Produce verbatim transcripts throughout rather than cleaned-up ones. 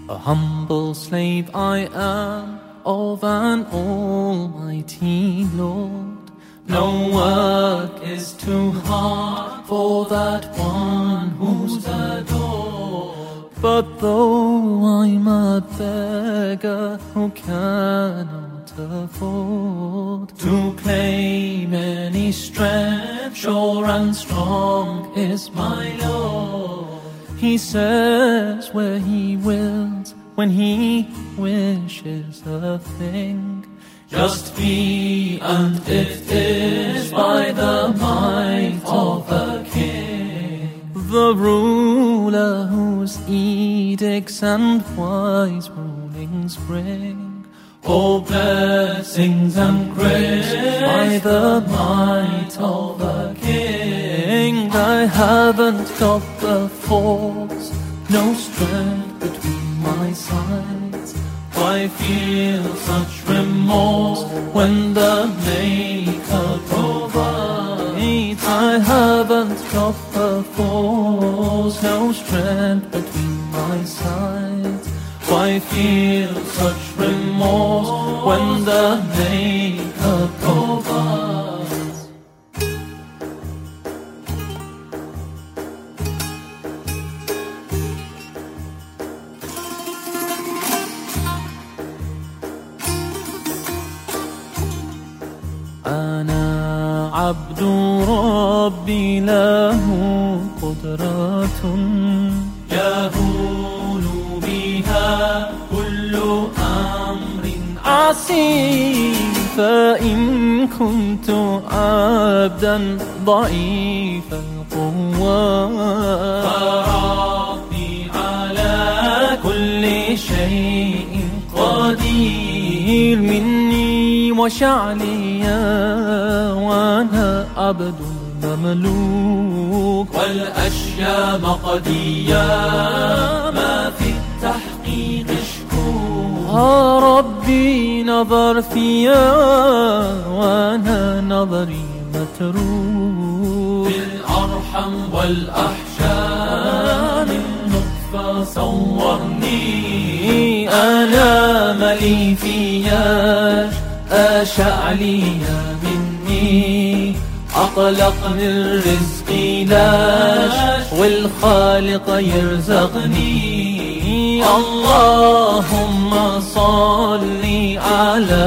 A humble slave I am of an almighty Lord. No work is too hard for that one who's adored. But though I'm a beggar who cannot afford to claim any strength, sure and strong is my Lord. He says where He wills, when He wishes a thing. Just be, and it is by the might of a king. The ruler whose edicts and wise rulings bring all blessings and grace by the might of a king. I haven't got the force, no strength between my sides. I feel such remorse when the Maker provides. I haven't got the force, no strength between my sides. I feel such remorse when the Maker provides. أنا عبد ربي له قدرة يهول بها كل أمر عسير. فإن كنت عبدا ضعيف القوة فربي على كل شيء قدير. مني وشعلي وأنا عبد مملوك والأشياء مقدية ما في التحقيق شكوك. ربي نظر فيا وأنا نظري متروك. بالأرحم والأحشاء من نطفة صورني. أنا ملي فياش أشعلي مني. أقلق من رزقي لاش والخالق يرزقني. اللهم صل على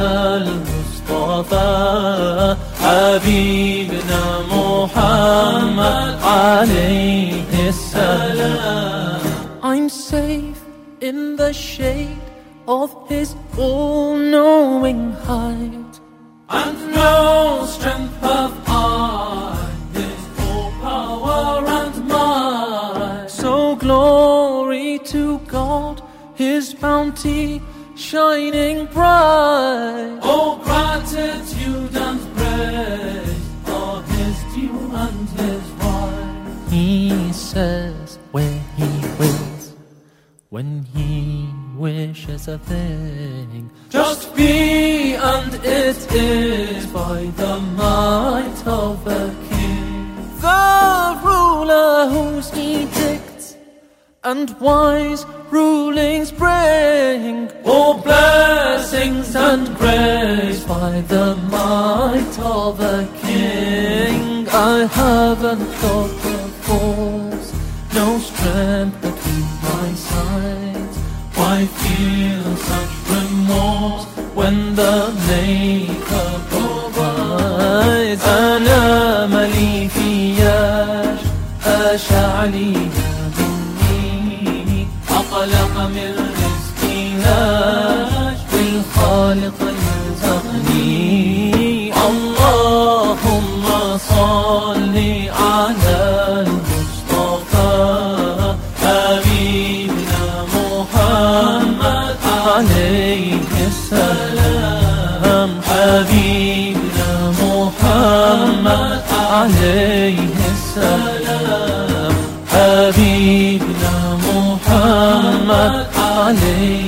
المصطفى حبيبنا محمد عليه السلام. I'm safe in the shade of His all-knowing height, and no strength have I, His full power and might. So glory to God, His bounty shining bright. Oh, gratitude and praise are His due and His right. He says where He wills, when He wishes a thing. Just be, and it is by the might of the King. The ruler whose edicts and wise rulings bring all blessings and grace by the might of the King. I haven't got the force, no strength between my sides. I feel such remorse when the Maker provides. أنا ملي فياش أشعلي مني. أقلق من رزقي لاش والخالق يرزقني. اللهم صل على المصطفى حبيبنا محمد عليه السلام. حبيبنا محمد عليه السلام. حبيبنا محمد عليه